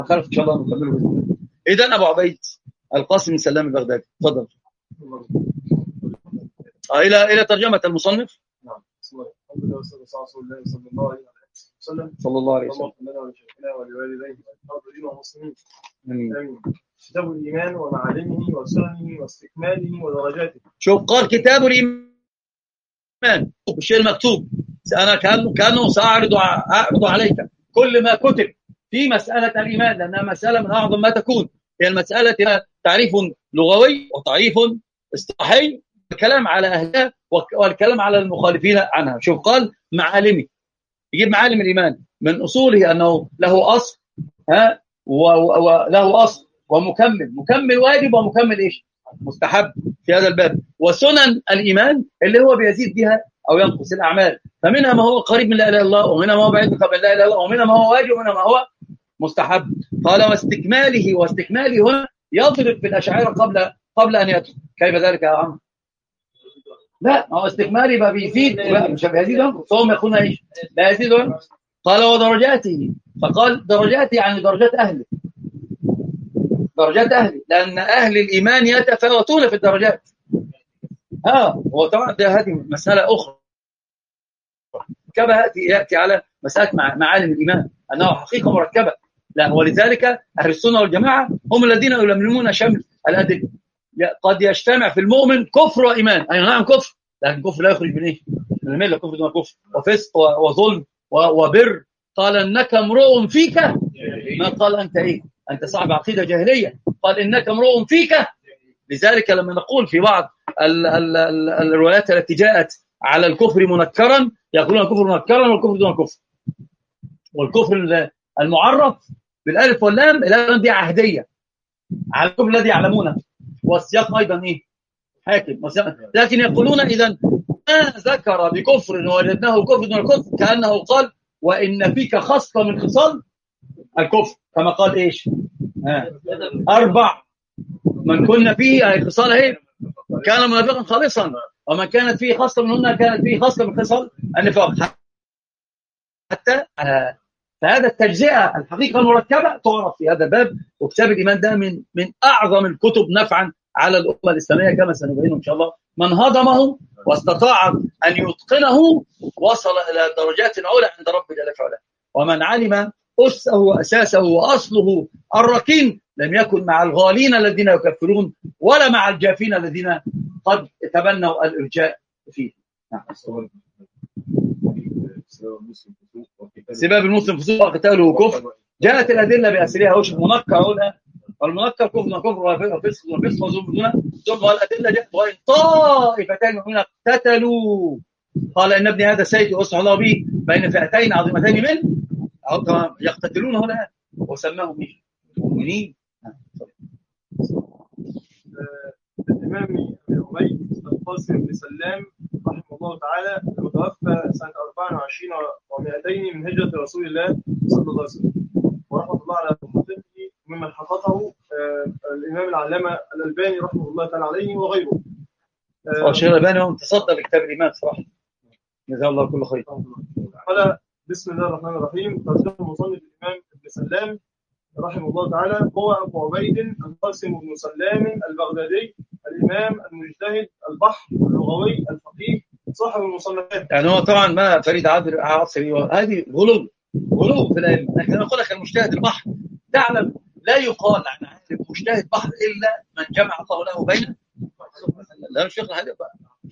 خلف ان شاء الله نكمله باذن الله. اذا ابو عبيد القاسم بن سلام البغدادي، تفضل. الى ترجمه المصنف. نعم. بسم الله الحمد لله والصلاه والسلام على رسول الله صلى الله عليه وسلم. اللهم لنا ولشيخنا ولوالديه والحاضرين والمسلمين. امين. كتاب الايمان ومعالمه وسننه واستكماله ودرجاته. شوف قال كتاب الايمان بالشيء المكتوب. انا كانه ساعرض عليك كل ما كتب في مساله الايمان، لانها مساله من اعظم ما تكون. هي المساله تعريف لغوي وتعريف اصطلاحي، الكلام على اهلها والكلام على المخالفين عنها. شوف قال معالمه، يجيب معالم الايمان من اصوله انه له اصل، وله اصل ومكمل واجب ومكمل ايش؟ مستحب في هذا الباب. وسنن الايمان اللي هو بيزيد بها او ينقص الاعمال، فمنها ما هو قريب من لا اله الا الله، ومنها ما هو بعيد من لا اله الا الله، ومنها ما هو واجب، ومنها ما هو مستحب. قال واستكماله هنا يضرب في الاشاعره قبل ان يدخل. كيف ذلك يا عم؟ لا، ما هو استكمالي يبقى بيزيد، مش بيزيد ينقص، هم يكون ايش؟ لا يزيد ينقص. قال ودرجاته، فقال درجاته يعني درجات اهله، لان اهل الايمان يتفاوتون في الدرجات. هو طبعا هذه مساله اخرى كما ياتي على مساله معالم الايمان انه حقيقه مركبه. لا، ولذلك اهل السنه والجماعه هم الذين يلملمون شمل الادله. قد يجتمع في المؤمن كفر وايمان، اي نعم كفر، لكن كفر لا يخرج من ايه؟ من المله، كفر دون كفر، وفسق وظلم وبر. قال انك امرؤ فيك، ما قال انت ايه؟ انت صاحب عقيده جاهليه. قال انك امرؤ فيك. لذلك لما نقول في بعض الروايات التي جاءت على الكفر منكرا، يقولون الكفر منكرا والكفر دون كفر. والكفر المعرف بالالف واللام، الالف دي عهديه على الكفر الذي يعلمونه، والسياق ايضا ايه؟ حاكم. لكن يقولون اذا ما ذكر بكفر وجدناه كفر دون كفر كانه قال وان فيك خصله من خصال الكفر، كما قال ايش؟ 4 من كنا فيه، اي خصال ايه؟ كان منافقا خالصا، ومن كانت فيه خصله منهن كانت فيه خصله من خصال النفاق. حتى فهذا التجزئه الحقيقه المركبه تعرف في هذا الباب. وكتاب الايمان ده من اعظم الكتب نفعا على الامه الاسلاميه، كما سنبينه ان شاء الله. من هضمه واستطاع ان يتقنه وصل الى درجات على عند رب جل وعلا. ومن علم اسسه واساسه واصله الركين لم يكن مع الغالين الذين يكفرون، ولا مع الجافين الذين قد تبنوا الارجاء فيه. سباب المسلم فسوق وقتاله كفر. جاءت الادله باسرها، وش منكر؟ والمنكر كفر وفسق وظلم دون ظلم. والادله جاءت وان طائفتين من اقتتلوا قال ان ابني هذا سيد واصلح الله به بين فئتين عظيمتين من يقتتلون هنا، وسماهم مؤمنين. الامام عبيد القاسم بن سلام رحمه الله تعالى المتوفى سنه 24 و200 من هجره رسول الله صلى الله عليه وسلم، ورحمه الله على محققه ممن حققه الامام العلامه الالباني رحمه الله تعالى عليه وغيره. الشيخ الالباني هو تصدى لكتاب الايمان صراحه، جزاه الله كل خير. قال بسم الله الرحمن الرحيم. ترجمه المصنف الامام ابن سلام رحمه الله تعالى هو ابو عبيد القاسم بن سلام البغدادي، الامام المجتهد البحر اللغوي الفقيه صاحب المصنفات. يعني هو طبعا ما فريد عصري، هذه غلو في العلم. لكن انا اقول لك المجتهد البحر، تعلم لا يقال عن مجتهد بحر الا من جمع الله له بين لا مش فقه هذا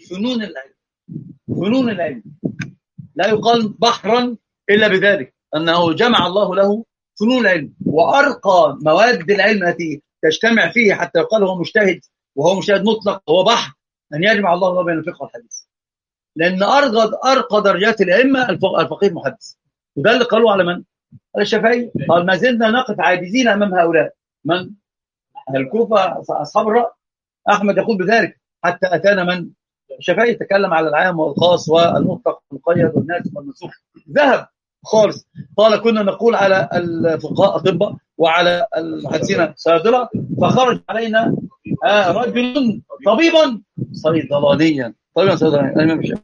فنون العلم لا يقال بحرا الا بذلك، انه جمع الله له فنون العلم وارقى مواد العلم التي تجتمع فيه حتى يقال هو مجتهد، وهو مجتهد مطلق، هو بحر ان يجمع الله له بين الفقه والحديث. لان ارقى درجات الائمه الفقيه المحدث. وده اللي قالوا على من؟ على الشافعي. قال ما زلنا نقف عاجزين امام هؤلاء. من؟ الكوفه اصحاب الراي. احمد يقول بذلك حتى اتانا من؟ الشافعي يتكلم على العام والخاص والمطلق والمقيد والناسخ والمنسوخ، ذهب خالص. قال كنا نقول على الفقهاء اطباء وعلى المحدثين صيادله، فخرج علينا رجل طبيبا صيدلانيا. الامام الشافعي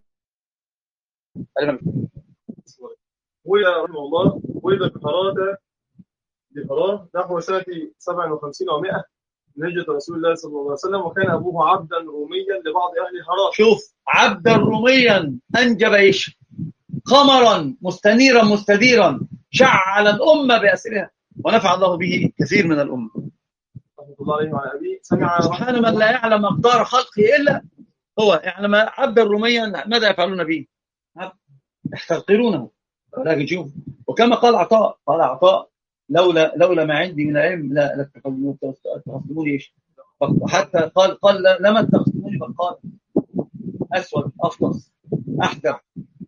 ولد رحمه الله ولد بهرات بقرار نحو سنة 57 و100 من هجرة رسول الله صلى الله عليه وسلم، وكان أبوه عبدا روميا لبعض أهل هرات. شوف، عبدا روميا أنجب إيش؟ قمرا مستنيرا مستديرا شعل الأمة بأسرها ونفع الله به كثير من الأمة. رحمة الله عليه وعلى أبيه. سمع سبحان من لا يعلم مقدار خلقه إلا هو. يعلم عبدا روميا ماذا يفعلون به؟ يحتقرونه. ولكن شوف، وكما قال عطاء، قال عطاء لولا ما عندي من العلم لا تخصموني ايش؟ حتى قال لما تخصموني بقال اسود افطس احدب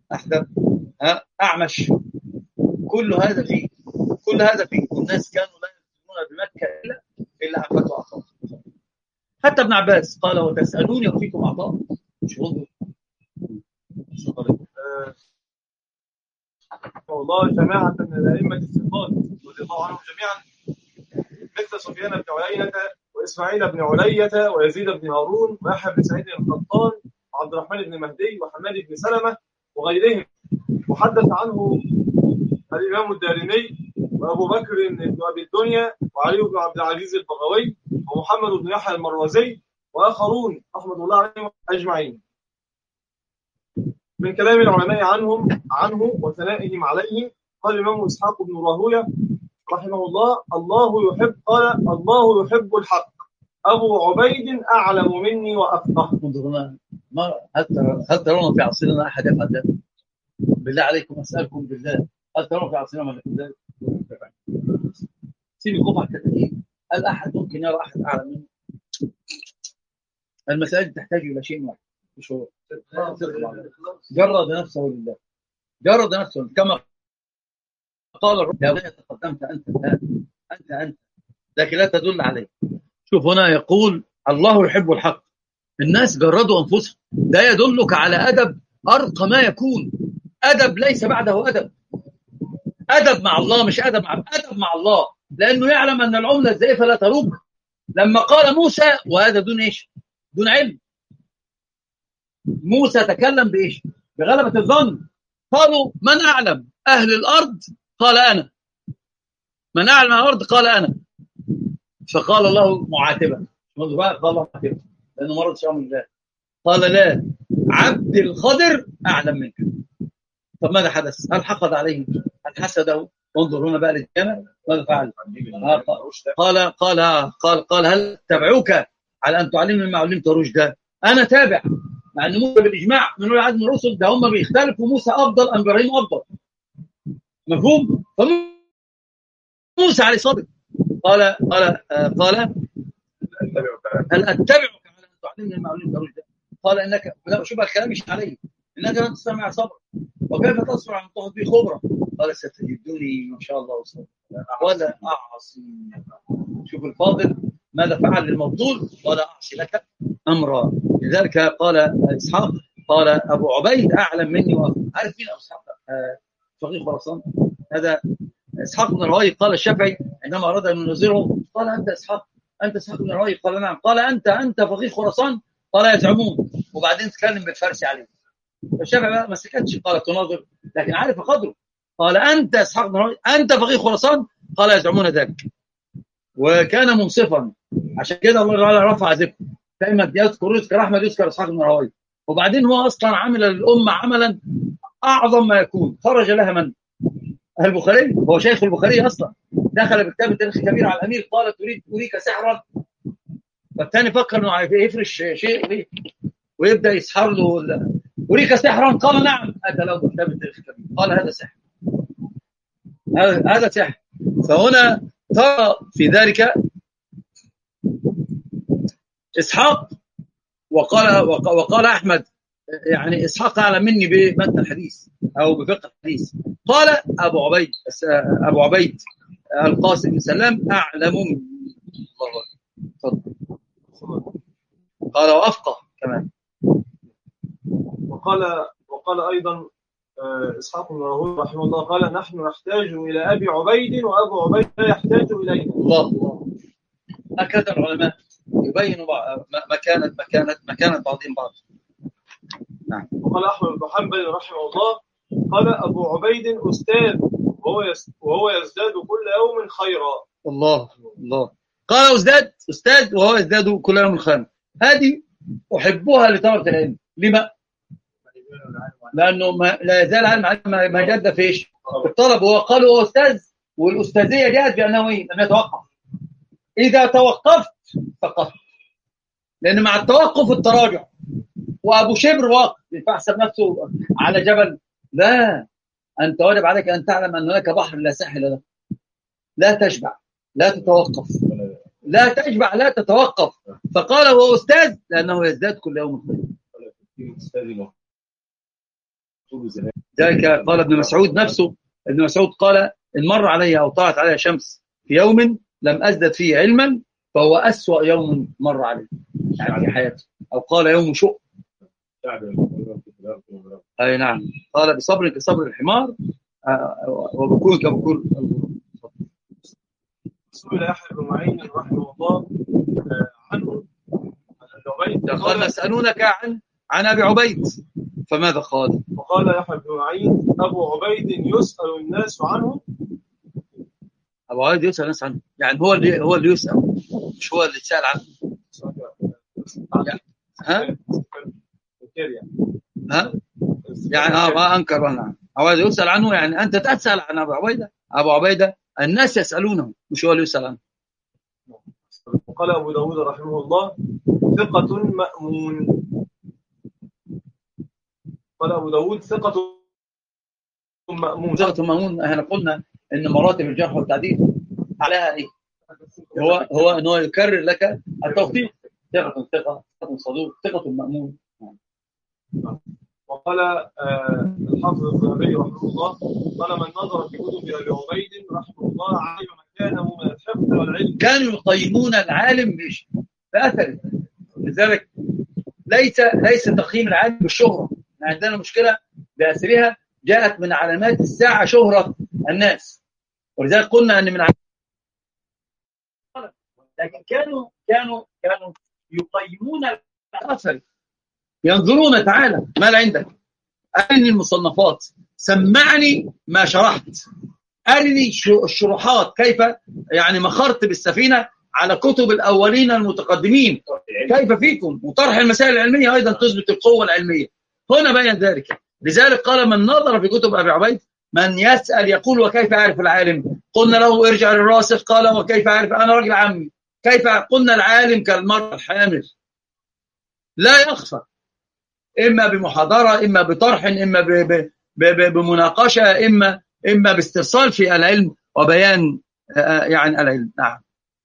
اعمش. كل هذا فيه والناس كانوا لا يسلمون بمكه الا عن فتوى عطاء. حتى ابن عباس قال وتسالوني وفيكم عطاء. مش والله جماعة من الأئمة الثقات رضي الله عنهم جميعا، مثل سفيان بن عيينة وإسماعيل بن علية ويزيد بن هارون ويحيى بن سعيد القطان وعبد الرحمن بن مهدي وحماد بن سلمة وغيرهم. وحدث عنه الإمام الدارمي وأبو بكر بن أبي الدنيا وعلي بن عبد العزيز البغوي ومحمد بن يحيى المروزي وآخرون رحمة الله عليهم أجمعين. من كلام العلماء عنه وثنائهم عليه، قال الإمام إسحاق بن راهويه رحمه الله: الله يحب الحق، أبو عبيد أعلم مني وأفقه. هل ترون في عصرنا أحد يفعل ذلك؟ بالله عليكم أسألكم بالله، هل ترون في عصرنا من يفعل ذلك؟ سيبي قطع كتاكيد، هل أحد ممكن يرى أحد أعلم منه؟ المسائل تحتاج إلى شيء واحد، مش هو جرد نفسه لله، جرد نفسه كما قال الرب: يا تقدمت أنت لكن لا تدل عليه. شوف هنا يقول الله يحب الحق. الناس جردوا أنفسهم، ده يدلك على أدب أرقى ما يكون. أدب ليس بعده أدب مع الله، مش أدب مع الله، لأنه يعلم أن العملة الزائفة لا تروج. لما قال موسى، وهذا دون إيش؟ دون علم. موسى تكلم بإيش؟ بغلبة الظن. قالوا: من أعلم أهل الأرض؟ قال أنا. من أعلم أهل الأرض؟ قال أنا. فقال الله معاتبا، قال الله معاتبا لأنه مرض شيء من الله. قال: لا، عبد الخضر أعلم منك. طب ماذا حدث؟ هل حقد عليه؟ هل حسده؟ انظر هنا بقى للجامع ماذا فعل؟ قال هل تبعوك على أن تعلمني ما علمت رشدا؟ أنا تابع، مع أن موسى بالإجماع من أولي العزم من الرسل، ده هم بيختلفوا، موسى أفضل أم إبراهيم أفضل. مفهوم؟ فموسى عليه صدق قال هل أتبعك على أن تعلمني ما علمت رشدا؟ قال إنك، لا شوف الكلام مش عليه، إنك لن تستمع صبر، وكيف تصبر عن تأخذ به خبرة؟ قال ستجدوني إن شاء الله صبر ولا أعصي. شوف الفاضل ماذا فعل للمفضول: ولا أعصي لك أمرا. لذلك قال إسحاق، قال أبو عبيد أعلم مني وأفضل. عارف مين أبو إسحاق؟ فقيه خراسان. هذا إسحاق بن راهويه. قال الشافعي عندما أراد أن ينظره: قال أنت إسحاق بن راهويه؟ قال نعم. قال أنت فقيه خراسان؟ قال يزعمون. وبعدين تكلم بالفارسي عليه. الشافعي ما سكتش، قال تناظر، لكن عارف قدره. قال أنت إسحاق بن راهويه؟ أنت فقيه خراسان؟ قال يزعمون ذلك. وكان منصفا، عشان كده الله تعالى رفع ذكره. دايما يذكر أحمد، يذكر إسحاق بن راهويه. وبعدين هو أصلا عمل للأمة عملا أعظم ما يكون. خرج لها من؟ البخاري. هو شيخ البخاري أصلا. دخل بكتاب التاريخ الكبير على الأمير، قال: تريد أريك سحرا؟ والثاني فكر إنه يفرش شيء ويبدأ يسحر له. أريك سحرا؟ قال نعم. أتى له بكتاب التاريخ الكبير، قال هذا سحر، هذا سحر. فهنا ترى في ذلك إسحاق. وقال أحمد يعني إسحاق أعلم مني بمتن الحديث أو بفقه الحديث. قال أبو عبيد القاسم بن سلام أعلم مني. قال وأفقه كمان. وقال أيضا إسحاق بن راهويه رحمه الله: قال نحن نحتاج إلى أبي عبيد وأبو عبيد لا يحتاج إلينا. الله. هكذا العلماء يبينوا مكانة بعضهم بعض. نعم. وقال أحمد بن حنبل رحمه الله: قال أبو عبيد أستاذ وهو يزداد كل يوم خيرا. الله الله. قال أستاذ وهو يزداد كل يوم خيرا. هذه أحبها لطلبة العلم. لما؟ لأنه لا يزال العلم ما جد في إيش؟ في الطلب. هو قال هو أستاذ، والأستاذية جاءت بأنه إيه؟ لم يتوقف. إذا توقفت فقط، لأن مع التوقف التراجع. وأبو شبر واقف يحسب نفسه على جبل. لا، أنت واجب عليك أن تعلم أن هناك بحر لا ساحل له. لا تشبع، لا تتوقف، لا تشبع، لا تتوقف. فقال هو أستاذ لأنه يزداد كل يوم خير. ذلك قال ابن مسعود نفسه. ابن مسعود قال إن مر علي أو طلعت علي شمس في يوم لم أزدد فيه علما فهو أسوأ يوم مر عليه يعني في حياته. أو قال يوم شؤم. أي نعم. قال بصبر كصبر الحمار وبكور كبكور. سئل يحيى بن معين رحمه الله عنه قال يسألونك عن أبي عبيد فماذا قال؟ وقال يحيى بن معين أبو عبيد يسأل الناس عنه. أبو عبيد يسأل الناس عنه يعني هو اللي يسأل، مش هو اللي يسأل عنه. ها؟ ها؟ يعني ما أنكر أنا. أبو عبيد يسأل عنه يعني أنت تسأل عن أبو عبيدة. أبو عبيدة الناس يسألونه مش هو اللي يسأل عنه. قال أبو داود رحمه الله ثقة مأمون. قال أبو داود ثقة مأمون. ثقة مأمون. احنا قلنا إن مراتب الجرح والتعديل عليها إيه؟ هو إنه يكرر لك التوثيق. ثقة صدوق، ثقة مأمون. وقال الحافظ الذهبي رحمه الله قال من نظر في كتب أبي عبيد رحمه الله علم مكانه من الحفظ والعلم. كانوا يقيمون العالم بأثره. لذلك ليس تقييم العالم بالشهرة. عندنا مشكلة بأثرها جاءت من علامات الساعة شهرة الناس، ولذلك قلنا أن من لكن كانوا يقيمون الأثر. ينظرون تعالى ما عندك، أرني المصنفات، سمعني ما شرحت، أرني الشروحات كيف يعني مخرت بالسفينة على كتب الأولين المتقدمين كيف فيكم، وطرح المسائل العلمية أيضا تثبت القوة العلمية. هنا بين ذلك. لذلك قال من نظر في كتب أبي عبيد من يسأل يقول وكيف أعرف العالم؟ قلنا له ارجع للراسخ. قال وكيف أعرف؟ أنا رجل عمي. كيف؟ قلنا العالم كالمرأة الحامل لا يخفى، إما بمحاضرة، إما بطرح، إما بمناقشة، إما باستفصال في العلم وبيان يعني العلم. نعم.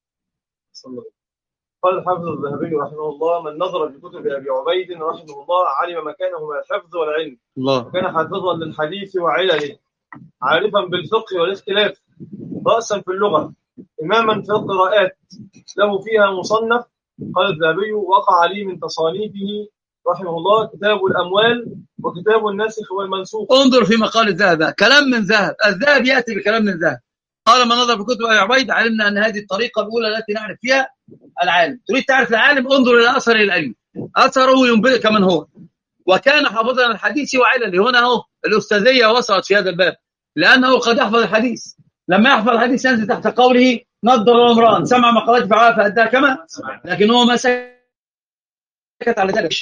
قال الحافظ الذهبي رحمه الله من نظر في كتب أبي عبيد رحمه الله علم مكانه من الحفظ والعلم. الله. وكان حافظا للحديث وعلله، عارفا بالفقه والاختلاف، رأسا في اللغة، إماما في القراءات، له فيها مصنف. قال الذهبي وقع لي من تصانيفه رحمه الله كتاب الأموال وكتاب الناسخ والمنسوخ. انظر في مقال الذهب، كلام من ذهب. الذهب يأتي بكلام من ذهب. قال من نظر في كتب أبي عبيد علمنا أن هذه الطريقة الأولى التي نعرف فيها العالم. تريد تعرف العالم انظر إلى أثر العلم، أثره ينبئك من هو. وكان حافظا الحديث وعلله. هنا هو الأستاذية وصلت في هذا الباب، لأنه قد يحفظ الحديث. لما يحفظ الحديث ينزل تحت قوله نظر امرأ سمع مقالات فعلها فأداها كما، لكن هو ما سكت على ذلك.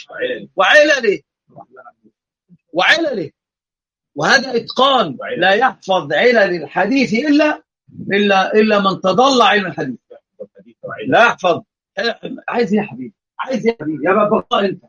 وعلله وهذا إتقان. لا يحفظ علل الحديث إلا من تضلع علم الحديث. لا يحفظ. عايز يا حبيبي، عايز يا حبيبي يا بابا انت.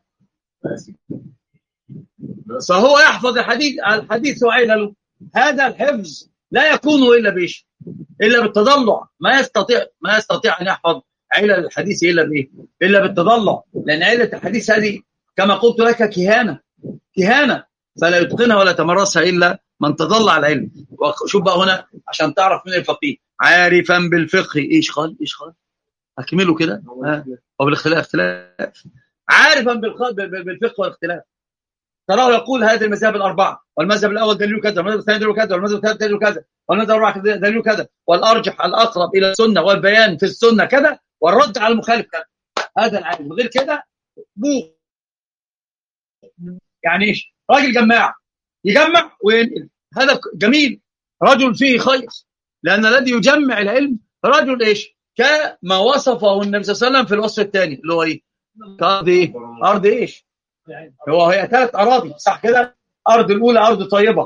فهو يحفظ الحديث وعلله. هذا الحفظ لا يكون إلا بالتضلع. ما يستطيع أن يحفظ علل الحديث إلا بالتضلع، لأن علة الحديث هذه كما قلت لك كهانة فلا يتقنها ولا تمرسها إلا من تضلع العلم. وشوف بقى هنا عشان تعرف من الفقيه عارفا بالفقه. إيش قال أكمله كده. وبالاختلاف عارفا بالفقه والاختلاف. تراه يقول هذه المذاهب الأربعة، والمذهب الأول دليل كذا، والمذهب الثاني دليل كذا، والمذهب الثالث دليل كذا، والمذهب الرابع دليل كذا، والأرجح الأقرب إلى السنة والبيان في السنة كذا، والرد على المخالف كذا. هذا العالم. غير كده يعني إيش؟ راجل جماع يجمع وينقل، هذا جميل، رجل فيه خير، لأن الذي يجمع العلم رجل إيش؟ كما وصفه النبي صلى الله عليه وسلم في الوصف الثاني اللي هو إيه؟ كأرض إيه؟ أرض إيش؟ هي 3 أراضي صح كده؟ أرض الأولى أرض طيبة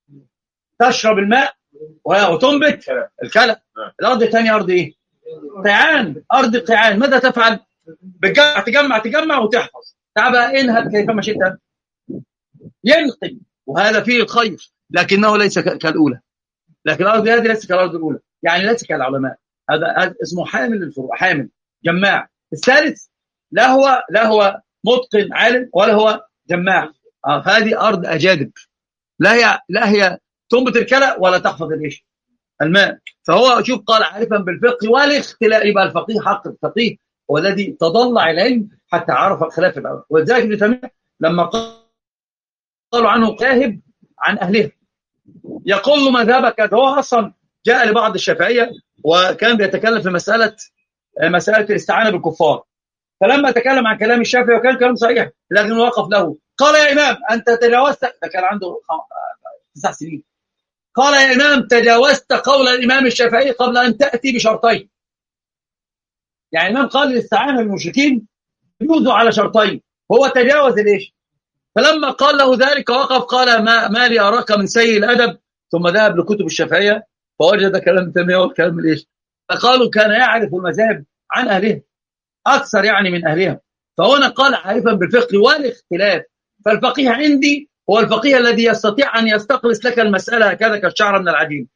تشرب الماء وتنبت الكلى. الأرض الثانية أرض إيه؟ قيعان، أرض قيعان. ماذا تفعل؟ تجمع وتحفظ. تعال بقى انهب كيفما شئت، ينقل، وهذا فيه الخير، لكنه ليس كالأولى. لكن الأرض هذه ليس كالأرض الأولى، يعني ليس كالعلماء. هذا اسمه حامل للفروع، حامل جماع. الثالث لا هو متقن عالم ولا هو جماع. هذه أرض أجادب، لا هي تنبت الكلى ولا تحفظ الايش؟ الماء. فهو شوف قال عارفا بالفقه والاختلاف، يبقى الفقيه حق الفقيه هو الذي تضلع العلم حتى عرف خلاف الأرض. ولذلك ابن تيمية لما قالوا عنه كاهب عن أهلها، يقول له مذهبك. هو أصلا جاء لبعض الشافعية وكان بيتكلم في مسألة الاستعانة بالكفار، فلما تكلم عن كلام الشافعي وكان كلام صحيح لكن وقف له، قال يا إمام أنت تجاوزت، ده كان عنده 9 سنين، قال يا إمام تجاوزت قول الإمام الشافعي قبل أن تأتي بشرطين. يعني الإمام قال الاستعانة بالمشركين يجوز على شرطين، هو تجاوز ليش؟ فلما قال له ذلك وقف قال ما لي أراك من سيء الأدب، ثم ذهب لكتب الشافعية فوجد كلام تيمية والكلام ليش؟ فقالوا كان يعرف المذاهب عن أهلها أكثر يعني من أهلها. فهنا قال عارفا بالفقه والاختلاف. فالفقيه عندي هو الفقيه الذي يستطيع أن يستخلص لك المسألة هكذا كالشعر من العجين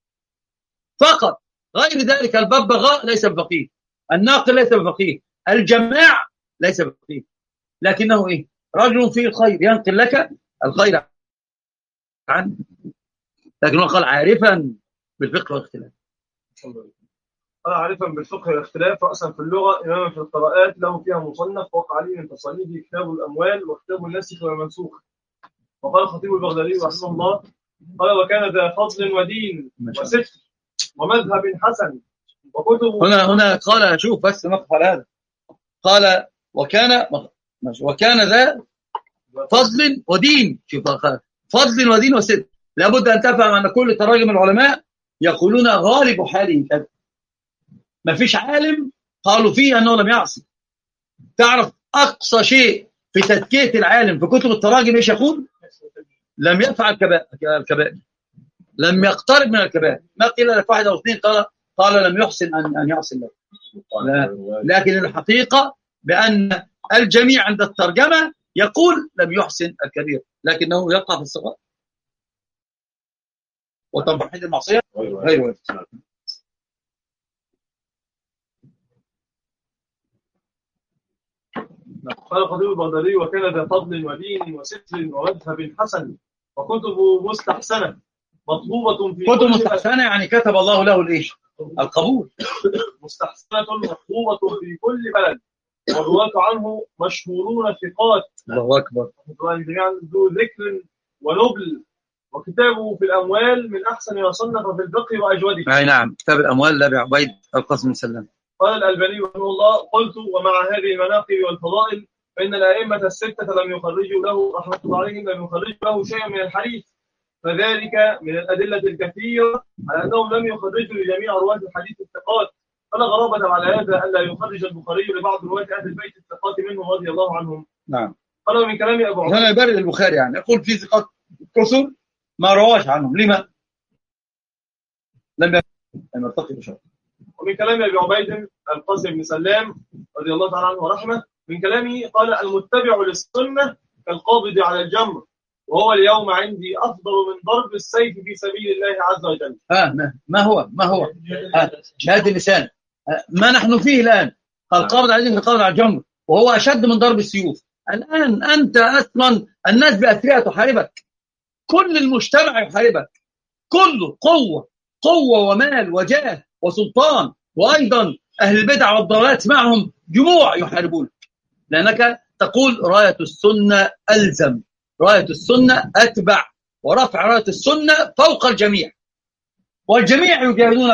فقط، غير ذلك الببغاء ليس بفقيه، الناقل ليس بفقيه، الجماع ليس بفقيه، لكنه إيه؟ رجل فيه الخير ينقل لك الخير عنه، لكنه قال عارفا بالفقه والاختلاف. قال عارفا بالفقه والاختلاف، رأسا في اللغة، إماما في القراءات، له فيها مصنف، وقع عليه من تصانيفه كتاب الأموال وكتاب الناسخ والمنسوخ. وقال الخطيب البغدادي رحمه الله قال وكان ذا فضل ودين وستر ومذهب حسن وكتب. هنا قال شوف بس نقف على هذا، قال وكان ذا فضل ودين. شوف فضل ودين وستر، لابد أن تفهم أن كل تراجم العلماء يقولون غالب حاله كذا، ما فيش عالم قالوا فيه أنه لم يعصي. تعرف أقصى شيء في تزكية العالم في كتب التراجم إيش يقول؟ لم يفعل الكبائر، لم يقترب من الكبائر، ما قيل لك واحد أو اثنين قال لم يحسن أن يعصي الله. لكن الحقيقة بأن الجميع عند الترجمة يقول لم يحسن الكبير، لكنه يقع في الصغار وتنبحيد المعصية غير وارد. قال الخطيب البغدادي وكان ذا فضل ودين وستر ومذهب حسن وكتب مستحسنة مطلوبة في كتب مستحسنة يعني كتب الله له الايش؟ القبول. مستحسنة مطلوبة في كل بلد، والرواة عنه مشهورون ثقات. الله أكبر. جميعا ذو ذكر ونبل. وكتابه في الأموال من أحسن ما صنف في الفقه وأجوده. أي نعم، كتاب الأموال لأبي عبيد القاسم بن سلام. قال الألباني رحمه الله قلت ومع هذه المناقب والفضائل فإن الأئمة الستة لم يخرجوا له رحمة الله عليهم لم يخرجوا له شيئا من الحديث، فذلك من الأدلة الكثيرة على أنهم لم يخرجوا لجميع رواة الحديث الثقات، فلا غرابة على هذا ألا يخرج البخاري لبعض رواة أهل البيت الثقات منهم رضي الله عنهم. نعم. قال من كلام أبو عبيد هنا يبرر البخاري يعني يقول في ثقات كثر ما رواش عنهم، لما لم يرتقي بشرط. ومن كلام أبي عبيد القاسم بن سلام رضي الله تعالى عنه ورحمه من كلامه قال المتبع للسنة كالقابض على الجمر، وهو اليوم عندي أفضل من ضرب السيف في سبيل الله عز وجل. ما هو شهادة اللسان ما نحن فيه الآن، القابض على القابض على الجمر، وهو أشد من ضرب السيوف. الآن أنت أصلا الناس بأسرها تحاربك، كل المجتمع يحاربك، كله قوة ومال وجاه وسلطان، وأيضا أهل البدع والضلالات معهم جموع يحاربونك، لأنك تقول راية السنة ألزم، راية السنة أتبع، ورفع راية السنة فوق الجميع، والجميع يجاهدونك،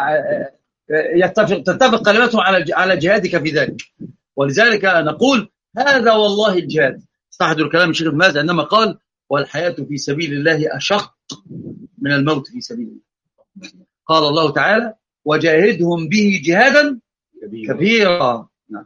تتفق كلمتهم على جهادك في ذلك. ولذلك نقول هذا والله الجهاد. استحضروا كلام الشيخ ابن باز عندما قال والحياة في سبيل الله أشق من الموت في سبيل الله. قال الله تعالى وجاهدهم به جهادا كبيرا. نعم.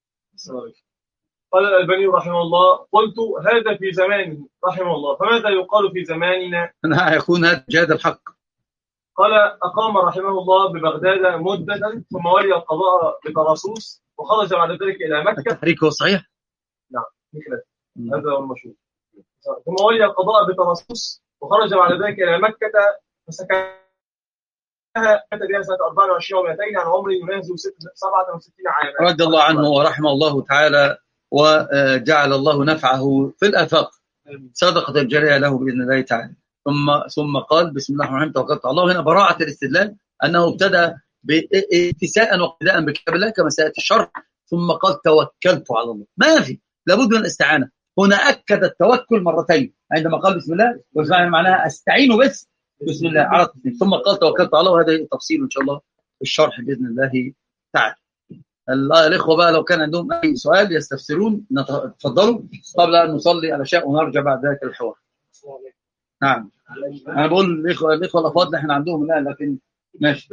قال الألباني رحمه الله قلت هذا في زمانه رحمه الله فماذا يقال في زماننا؟ يكون هذا جهاد الحق. قال أقام رحمه الله ببغداد مدة ثم ولي القضاء بطراسوس وخرج بعد ذلك إلى مكة. التحريك هو صحيح؟ نعم هذا هو المشهور. ثم ولي القضاء بطراسوس وخرج بعد ذلك إلى مكة فسكنها بها سنة 24 و200 عن عمر يناهز 67 عاما. رضي الله عنه ورحمه الله تعالى وجعل الله نفعه في الآفاق صدقة الجارية له بإذن الله تعالى. ثم قال بسم الله الرحمن الرحيم توكلت على الله. هنا براعة الاستدلال أنه ابتدأ اتساء واقتداء بكتاب الله كما سيأتي الشرح ثم قال توكلت على الله. ما في لابد من الاستعانة. هنا أكد التوكل مرتين عندما قال بسم الله وسمعنا معناها أستعين بسم الله على التسليم ثم قال توكلت على الله. وهذا تفصيل إن شاء الله في الشرح بإذن الله تعالى. الإخوة بقى لو كان عندهم أي سؤال يستفسرون تفضلوا قبل أن نصلي على شيء ونرجع بعد ذلك الحوار. نعم أنا بقول الإخوة الأفاضل إحنا عندهم لا لكن ماشي.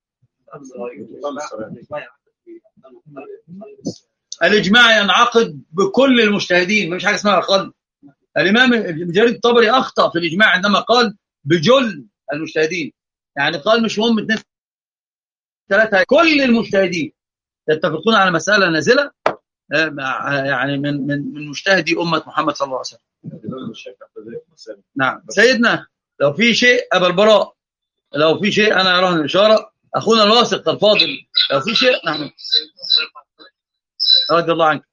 الإجماع ينعقد بكل المجتهدين مفيش حاجة اسمها أقل. الإمام ابن جرير الطبري أخطأ في الإجماع عندما قال بجل المجتهدين يعني قال مش هم 2 3 كل المجتهدين يتفقون على مسألة نازلة يعني من مجتهدي أمة محمد صلى الله عليه وسلم. نعم سيدنا لو في شيء أبا البراء لو في شيء أنا أراه الإشارة أخونا الواثق الفاضل لو في شيء نعم رضي الله عنك.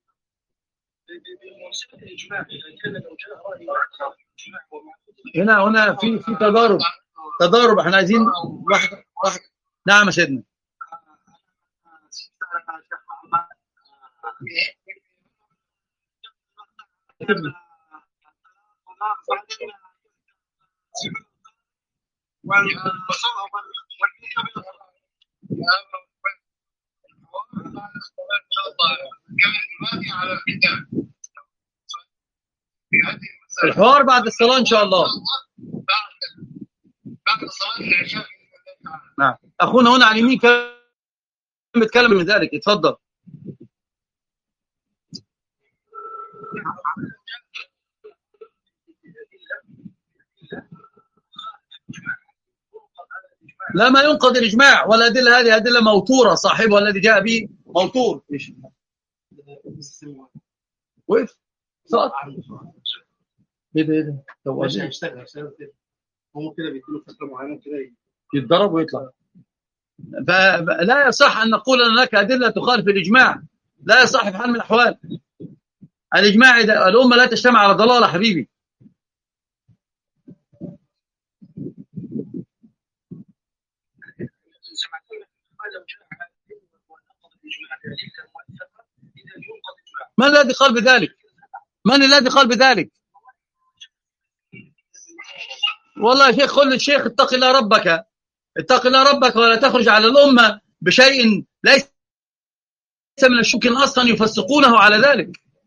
هنا في تضارب احنا عايزين واحد. نعم يا سيدنا. الحوار بعد الصلاة إن شاء الله. بعد الصلاة العشاء. نعم أخونا هنا على اليمين كان بيتكلم من ذلك اتفضل. لا ما ينقض الإجماع ولا أدلة. هذه أدلة موتورة صاحبها الذي جاء به موتور. وقف صوت ايه ده مش هيشتغل هو كده بيديله فتره معينه كده يتضرب ويطلع. فلا يصح ان نقول ان هناك ادله تخالف الاجماع. لا يصح في حال من الاحوال. الاجماع الامه لا تجتمع على ضلاله حبيبي. من الذي قال بذلك؟ من الذي قال بذلك؟ والله يا شيخ قل للشيخ اتق الله ربك اتق الله ربك ولا تخرج على الأمة بشيء ليس من الشك أصلا يفسقونه على ذلك.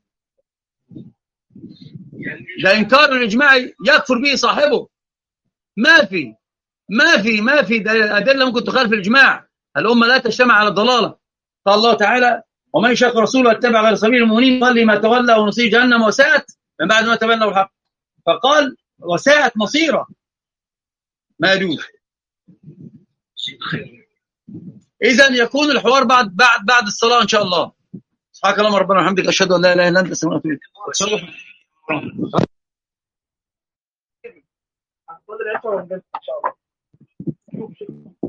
ده إنكار الإجماع يكفر به صاحبه. ما في أدلة ممكن تخالف الإجماع. الأمة لا تجتمع على الضلالة. قال الله تعالى ومن يشاق رسوله واتبع غير سبيل المؤمنين قال ما تولى ونصير جهنم وساءت من بعد ما تبين له الحق. فقال وساءت مصيره ما يجوز. إذن يكون الحوار بعد الصلاة إن شاء الله. سبحانك اللهم ربنا وبحمدك أشهد أن لا إله إلا أنت أستغفرك وأتوب إليك.